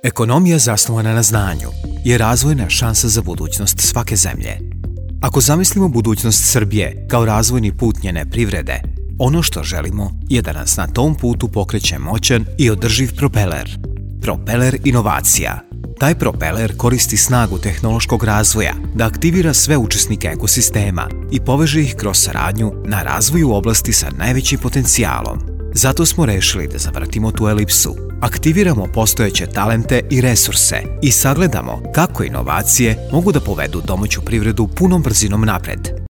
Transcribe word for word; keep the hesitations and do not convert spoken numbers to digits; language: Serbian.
Ekonomija zasnovana na znanju je razvojna šansa za budućnost svake zemlje. Ako zamislimo budućnost Srbije kao razvojni put njene privrede, ono što želimo je da nas na tom putu pokreće moćan i održiv propeler. Propeler inovacija. Taj propeler koristi snagu tehnološkog razvoja da aktivira sve učesnike ekosistema i poveže ih kroz saradnju na razvoju oblasti sa najvećim potencijalom. Zato smo rešili da zavrtimo tu elipsu, aktiviramo postojeće talente i resurse i sagledamo kako inovacije mogu da povedu domaću privredu punom brzinom napred.